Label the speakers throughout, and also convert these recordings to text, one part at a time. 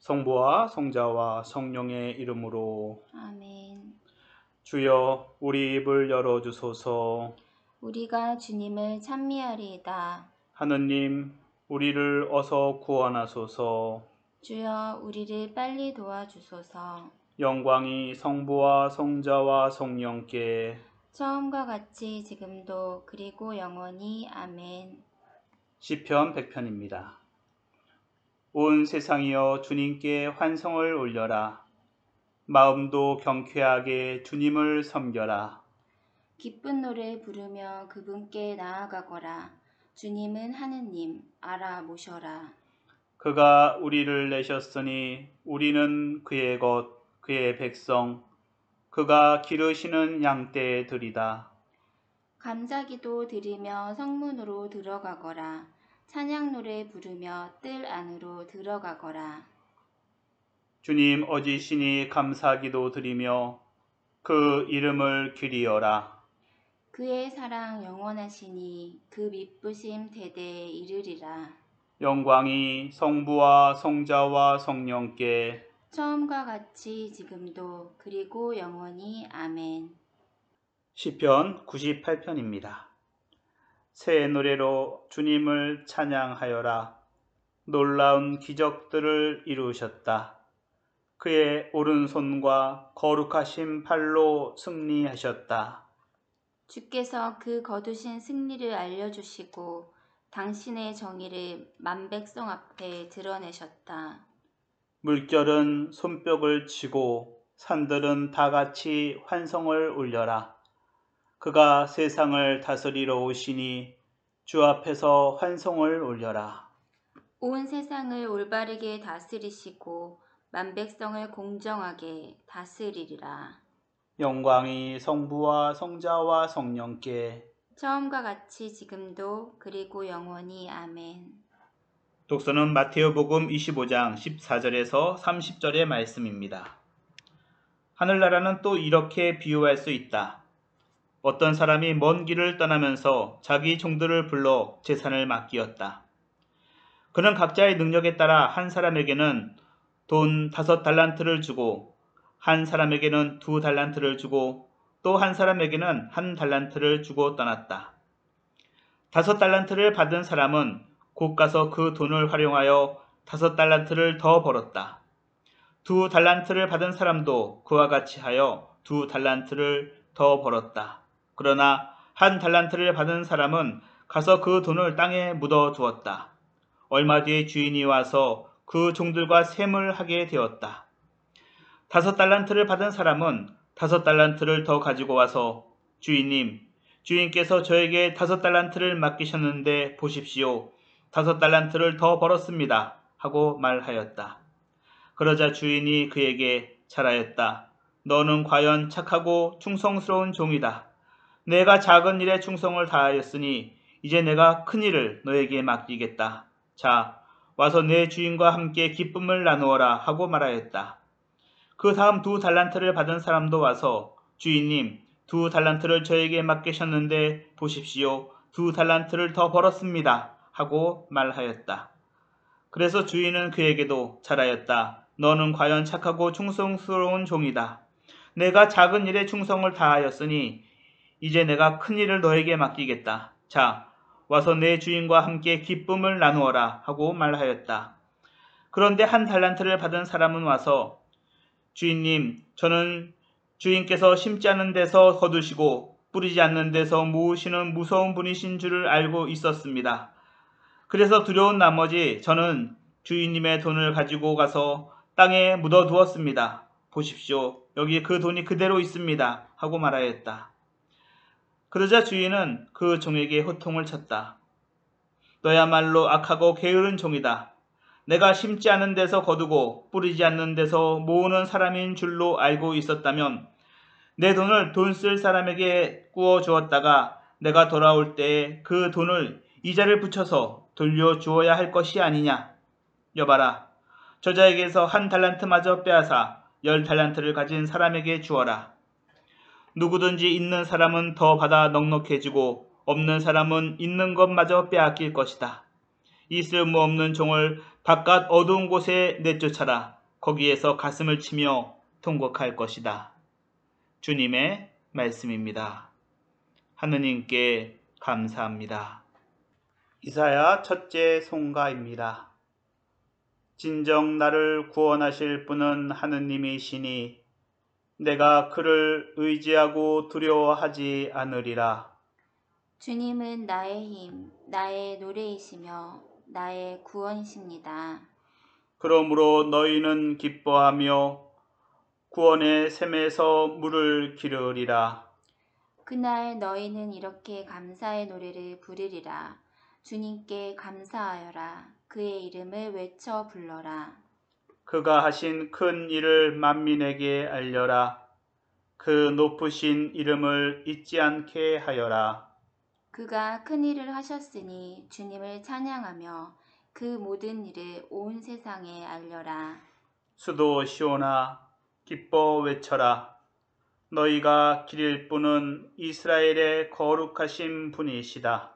Speaker 1: 성부와 성자와 성령의 이름으로.
Speaker 2: 아멘.
Speaker 1: 주여 우리 입을 열어주소서.
Speaker 2: 우리가 주님을 찬미하리이다.
Speaker 1: 하느님 우리를 어서 구원하소서.
Speaker 2: 주여 우리를 빨리 도와주소서.
Speaker 1: 영광이 성부와 성자와 성령께
Speaker 2: 처음과 같이 지금도 그리고 영원히. 아멘.
Speaker 1: 시편 100편입니다. 온 세상이여 주님께 환성을 올려라. 마음도 경쾌하게 주님을 섬겨라.
Speaker 2: 기쁜 노래 부르며 그분께 나아가거라. 주님은 하느님 알아보셔라.
Speaker 1: 그가 우리를 내셨으니 우리는 그의 것 그의 백성, 그가 기르시는 양떼들이다.
Speaker 2: 감사기도 드리며 성문으로 들어가거라. 찬양 노래 부르며 뜰 안으로 들어가거라.
Speaker 1: 주님 어지시니 감사기도 드리며 그 이름을 기리어라.
Speaker 2: 그의 사랑 영원하시니 그 미쁘심 대대에 이르리라.
Speaker 1: 영광이 성부와 성자와 성령께
Speaker 2: 처음과 같이 지금도 그리고 영원히. 아멘.
Speaker 1: 시편 98편입니다. 새 노래로 주님을 찬양하여라. 놀라운 기적들을 이루셨다. 그의 오른손과 거룩하신 팔로 승리하셨다.
Speaker 2: 주께서 그 거두신 승리를 알려주시고 당신의 정의를 만백성 앞에 드러내셨다.
Speaker 1: 물결은 손뼉을 치고 산들은 다같이 환성을 울려라. 그가 세상을 다스리러 오시니 주 앞에서 환성을 울려라.
Speaker 2: 온 세상을 올바르게 다스리시고 만백성을 공정하게 다스리리라.
Speaker 1: 영광이 성부와 성자와 성령께
Speaker 2: 처음과 같이 지금도 그리고 영원히. 아멘.
Speaker 1: 독서는 마테오복음 25장 14절에서 30절의 말씀입니다. 하늘나라는 또 이렇게 비유할 수 있다. 어떤 사람이 먼 길을 떠나면서 자기 종들을 불러 재산을 맡기었다. 그는 각자의 능력에 따라 한 사람에게는 돈 5달란트를 주고 한 사람에게는 2달란트를 주고 또 한 사람에게는 1달란트를 주고 떠났다. 5달란트를 받은 사람은 곧 가서 그 돈을 활용하여 5달란트를 더 벌었다. 2달란트를 받은 사람도 그와 같이 하여 2달란트를 더 벌었다. 그러나 1달란트를 받은 사람은 가서 그 돈을 땅에 묻어 두었다. 얼마 뒤에 주인이 와서 그 종들과 셈을 하게 되었다. 5달란트를 받은 사람은 5달란트를 더 가지고 와서 주인님, 주인께서 저에게 5달란트를 맡기셨는데 보십시오. 5달란트를 더 벌었습니다. 하고 말하였다. 그러자 주인이 그에게 잘하였다. 너는 과연 착하고 충성스러운 종이다. 내가 작은 일에 충성을 다하였으니 이제 내가 큰 일을 너에게 맡기겠다. 자, 와서 내 주인과 함께 기쁨을 나누어라 하고 말하였다. 그 다음 2달란트를 받은 사람도 와서 주인님, 2달란트를 저에게 맡기셨는데 보십시오. 2달란트를 더 벌었습니다. 하고 말하였다. 그래서 주인은 그에게도 잘하였다. 너는 과연 착하고 충성스러운 종이다. 내가 작은 일에 충성을 다하였으니 이제 내가 큰 일을 너에게 맡기겠다. 자, 와서 내 주인과 함께 기쁨을 나누어라 하고 말하였다. 그런데 1달란트를 받은 사람은 와서 주인님, 저는 주인께서 심지 않는 데서 거두시고 뿌리지 않는 데서 모으시는 무서운 분이신 줄을 알고 있었습니다. 그래서 두려운 나머지 저는 주인님의 돈을 가지고 가서 땅에 묻어두었습니다. 보십시오. 여기 그 돈이 그대로 있습니다. 하고 말하였다. 그러자 주인은 그 종에게 호통을 쳤다. 너야말로 악하고 게으른 종이다. 내가 심지 않은 데서 거두고 뿌리지 않는 데서 모으는 사람인 줄로 알고 있었다면 내 돈을 돈 쓸 사람에게 구워 주었다가 내가 돌아올 때에 그 돈을 이자를 붙여서 돌려주어야 할 것이 아니냐. 여봐라. 저자에게서 1달란트마저 빼앗아 10달란트를 가진 사람에게 주어라. 누구든지 있는 사람은 더 받아 넉넉해지고 없는 사람은 있는 것마저 빼앗길 것이다. 이 쓸모없는 종을 바깥 어두운 곳에 내쫓아라. 거기에서 가슴을 치며 통곡할 것이다. 주님의 말씀입니다. 하느님께 감사합니다. 이사야 첫째 송가입니다. 진정 나를 구원하실 분은 하느님이시니 내가 그를 의지하고 두려워하지 않으리라.
Speaker 2: 주님은 나의 힘, 나의 노래이시며 나의 구원이십니다.
Speaker 1: 그러므로 너희는 기뻐하며 구원의 샘에서 물을 기르리라.
Speaker 2: 그날 너희는 이렇게 감사의 노래를 부르리라. 주님께 감사하여라. 그의 이름을 외쳐 불러라.
Speaker 1: 그가 하신 큰 일을 만민에게 알려라. 그 높으신 이름을 잊지 않게 하여라.
Speaker 2: 그가 큰 일을 하셨으니 주님을 찬양하며 그 모든 일을 온 세상에 알려라.
Speaker 1: 수도 시온아 기뻐 외쳐라. 너희가 기릴 분은 이스라엘의 거룩하신 분이시다.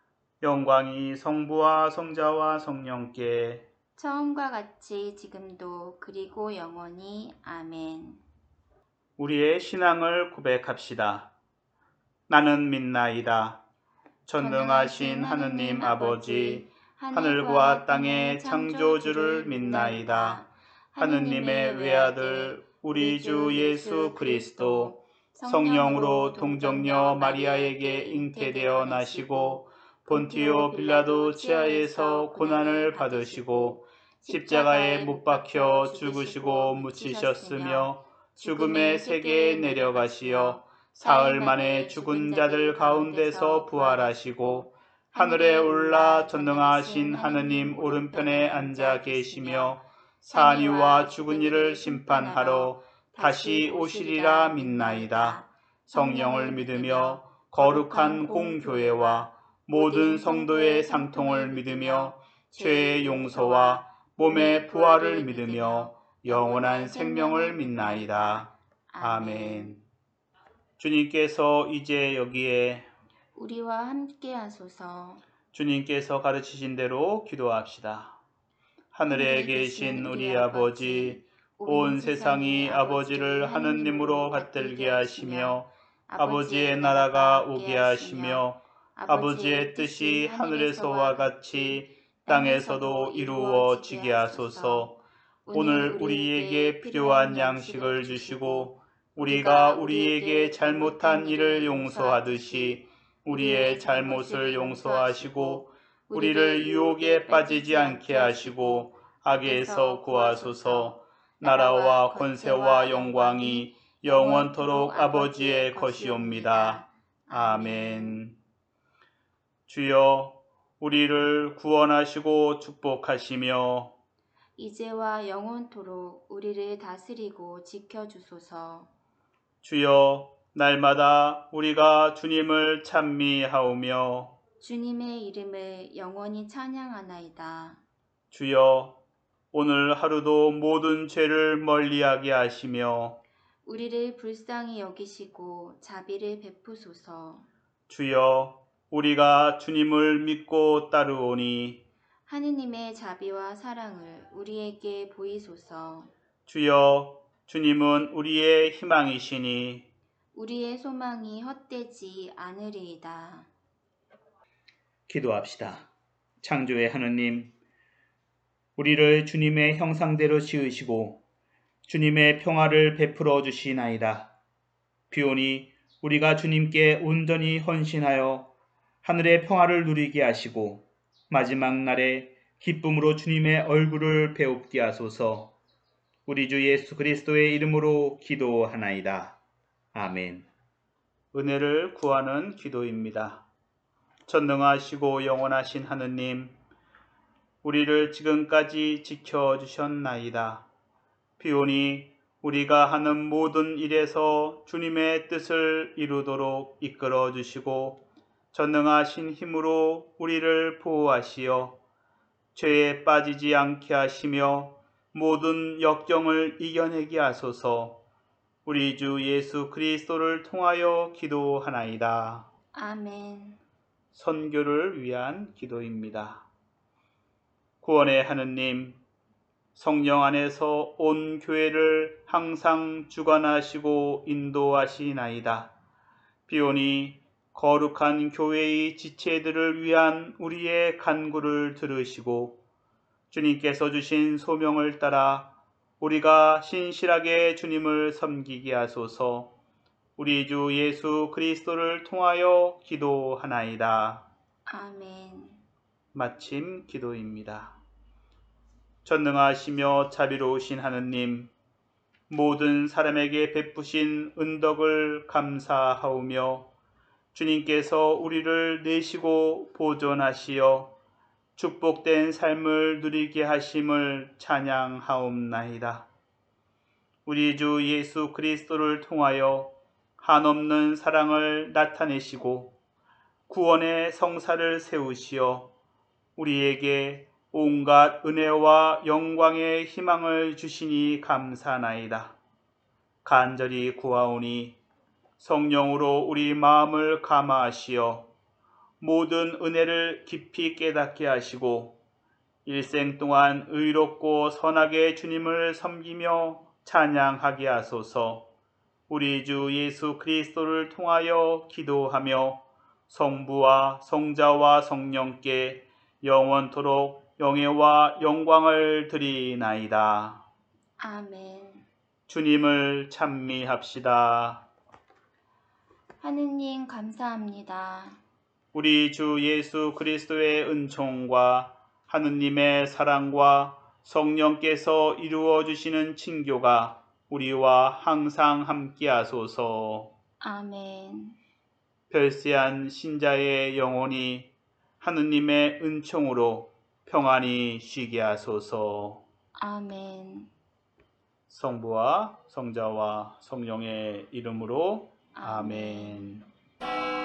Speaker 1: 영광이 성부와 성자와 성령께
Speaker 2: 처음과 같이 지금도 그리고 영원히 아멘.
Speaker 1: 우리의 신앙을 고백합시다. 나는 믿나이다. 전능하신 하느님 아버지, 하늘과 땅의 창조주를 믿나이다. 하느님의 외아들 우리 주 예수 그리스도 성령으로 동정녀 마리아에게 잉태되어 나시고 본티오 빌라도 치하에서 고난을 받으시고 십자가에 못 박혀 죽으시고 묻히셨으며 죽음의 세계에 내려가시어 사흘 만에 죽은 자들 가운데서 부활하시고 하늘에 올라 전능하신 하느님 오른편에 앉아 계시며 산 이와 죽은 이를 심판하러 다시 오시리라 믿나이다. 성령을 믿으며 거룩한 공교회와 모든 성도의 상통을 믿으며 죄의 용서와 몸의 부활을 믿으며 영원한 생명을 믿나이다. 아멘. 주님께서 이제 여기에
Speaker 2: 우리와 함께 하소서.
Speaker 1: 주님께서 가르치신 대로 기도합시다. 하늘에 계신 우리 아버지, 온 세상이 아버지를 하느님으로 받들게 하시며 아버지의 나라가 오게 하시며 아버지의 뜻이 하늘에서와 같이 땅에서도 이루어지게 하소서. 오늘 우리에게 필요한 양식을 주시고 우리가 우리에게 잘못한 일을 용서하듯이 우리의 잘못을 용서하시고 우리를 유혹에 빠지지 않게 하시고 악에서 구하소서. 나라와 권세와 영광이 영원토록 아버지의 것이옵니다. 아멘. 주여, 우리를 구원하시고 축복하시며
Speaker 2: 이제와 영원토록 우리를 다스리고 지켜주소서.
Speaker 1: 주여, 날마다 우리가 주님을 찬미하오며
Speaker 2: 주님의 이름을 영원히 찬양하나이다.
Speaker 1: 주여, 오늘 하루도 모든 죄를 멀리하게 하시며
Speaker 2: 우리를 불쌍히 여기시고 자비를 베푸소서.
Speaker 1: 주여, 우리가 주님을 믿고 따르오니
Speaker 2: 하느님의 자비와 사랑을 우리에게 보이소서.
Speaker 1: 주여, 주님은 우리의 희망이시니
Speaker 2: 우리의 소망이 헛되지 않으리이다.
Speaker 1: 기도합시다. 창조의 하느님, 우리를 주님의 형상대로 지으시고 주님의 평화를 베풀어 주시나이다. 비오니 우리가 주님께 온전히 헌신하여 하늘의 평화를 누리게 하시고 마지막 날에 기쁨으로 주님의 얼굴을 배웁게 하소서. 우리 주 예수 그리스도의 이름으로 기도하나이다. 아멘. 은혜를 구하는 기도입니다. 전능하시고 영원하신 하느님, 우리를 지금까지 지켜주셨나이다. 비오니 우리가 하는 모든 일에서 주님의 뜻을 이루도록 이끌어 주시고 전능하신 힘으로 우리를 보호하시어 죄에 빠지지 않게 하시며 모든 역경을 이겨내게 하소서. 우리 주 예수 그리스도를 통하여 기도하나이다.
Speaker 2: 아멘.
Speaker 1: 선교를 위한 기도입니다. 구원의 하느님, 성령 안에서 온 교회를 항상 주관하시고 인도하시나이다. 비오니 거룩한 교회의 지체들을 위한 우리의 간구를 들으시고 주님께서 주신 소명을 따라 우리가 신실하게 주님을 섬기게 하소서. 우리 주 예수 그리스도를 통하여 기도하나이다.
Speaker 2: 아멘.
Speaker 1: 마침 기도입니다. 전능하시며 자비로우신 하느님, 모든 사람에게 베푸신 은덕을 감사하오며 주님께서 우리를 내시고 보존하시어 축복된 삶을 누리게 하심을 찬양하옵나이다. 우리 주 예수 그리스도를 통하여 한없는 사랑을 나타내시고 구원의 성사를 세우시어 우리에게 온갖 은혜와 영광의 희망을 주시니 감사나이다. 간절히 구하오니 성령으로 우리 마음을 감화하시어 모든 은혜를 깊이 깨닫게 하시고 일생 동안 의롭고 선하게 주님을 섬기며 찬양하게 하소서. 우리 주 예수 그리스도를 통하여 기도하며 성부와 성자와 성령께 영원토록 영예와 영광을 드리나이다.
Speaker 2: 아멘.
Speaker 1: 주님을 찬미합시다.
Speaker 2: 하느님 감사합니다.
Speaker 1: 우리 주 예수 그리스도의 은총과 하느님의 사랑과 성령께서 이루어 주시는 친교가 우리와 항상 함께하소서.
Speaker 2: 아멘.
Speaker 1: 별세한 신자의 영혼이 하느님의 은총으로 평안히 쉬게 하소서.
Speaker 2: 아멘.
Speaker 1: 성부와 성자와 성령의 이름으로
Speaker 2: 아멘.
Speaker 1: 아멘.